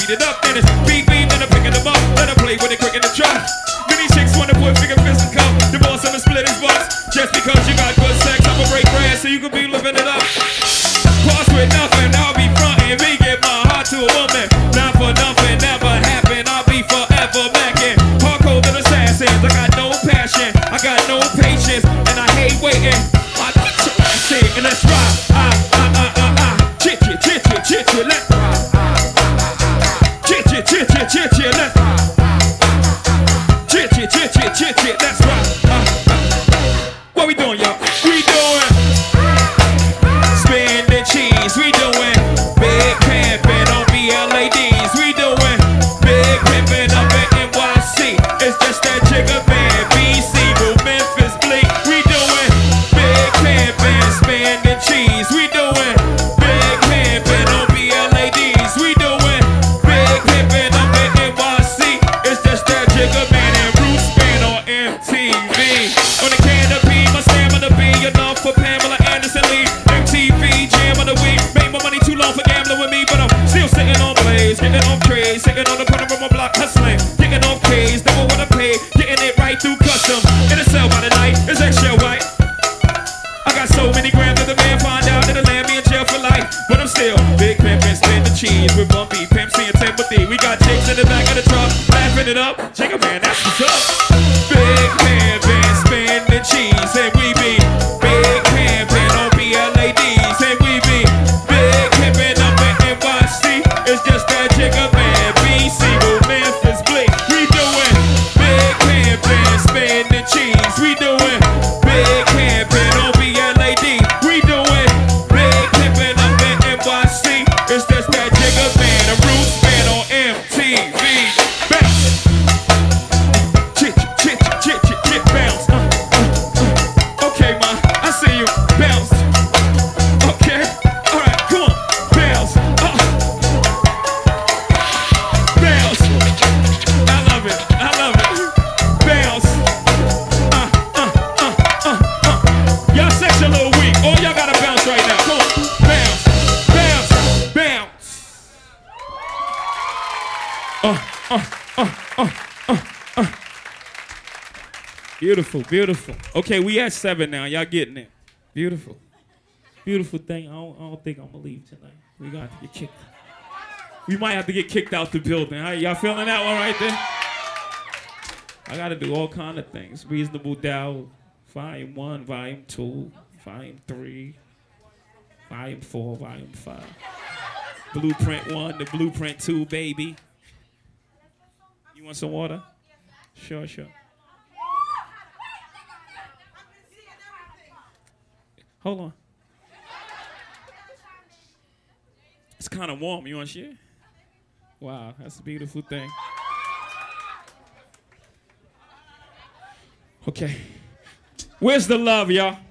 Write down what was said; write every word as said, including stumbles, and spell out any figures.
speed it up, then it's beat beat, then I'm picking them up, let her play with it quick in the truck. Many chicks wanna put finger fist and cup, divorce him and split his butts. Just because you got good sex, I'ma break grass so you can be living it up. Pause with nothing, I'll be frontin', me give my heart to a woman. Not for nothing, never happen, I'll be forever mackin'. Hardcore little assassins, I got no passion, I got no patience, and I hate waiting. I put your ass in, and let's ride. Ah, ah, ah, ah, ah. Chit, chit, chit, chit, chit, chit, let's ride. Chit, chit, chit, chit, chit, chit, let's ride. Chit, chit, chit, chit, chit, chit, let's ride. What we doing, y'all? We doing spin the cheese. We doing big pimpin' on B L A Ds. We doing big pimpin' up at N Y C. It's just that jigger man, B C, Boo, Memphis, Bleak. We doing big pimpin', spin the cheese. We doing big pimpin' on B L A Ds. We doing big pimpin' up at N Y C. It's just that jigger man and Bruce Span on M T V. On the canopy, my stamina be enough for Pamela Anderson Lee. M T V, jam of the week. Made my money too long for gambling with me, but I'm still sitting on plays, getting on trades, sitting on the corner of my block hustling, getting on K's, never wanna pay, getting it right through custom. In a cell by the night, it's extra white. I got so many grams that the man find out that'll land me in jail for life, but I'm still big pimpin', spin the cheese with Bumpy, Pimp C and Timothy. We got chicks in the back of the truck, laughing it up. Jigga man, that's what's up. Big pimpin', spin the cheese, and we be big pimpin' on B L A Ds, and we be big pimpin' up at N Y C. It's just that jigga man, B C, Boo, Memphis, Bleak. We doing big pimpin', spin the cheese. We doing big pimpin' on B L A D. We doing big pimpin' up at N Y C. It's just that jigga man, a Bruce Span on M T V. Bounce. Chit, chit, chit, chit, chit, bounce. Uh, uh, uh. Okay, ma, I see you. Bounce. Okay. All right, come on. Bounce. Uh. Bounce. I love it. I love it. Bounce. Uh, uh, uh, uh, uh. Y'all sex a little weak. All y'all gotta bounce right now. Come on. Bounce. Bounce. Bounce. Uh, uh, uh, uh, uh, uh. Beautiful, beautiful. Okay, we at seven now. Y'all getting it. Beautiful. Beautiful thing. I don't, I don't think I'm gonna leave tonight. We got to get kicked. We might have to get kicked out the building. All right, y'all feeling that one right there? I gotta do all kind of things. Reasonable Doubt, Volume One, Volume Two, Volume Three, Volume Four, Volume Five. Blueprint One, the Blueprint Two, baby. You want some water? Sure, sure. Hold on. It's kind of warm. You want to share? Wow, that's a beautiful thing. Okay. Where's the love, y'all?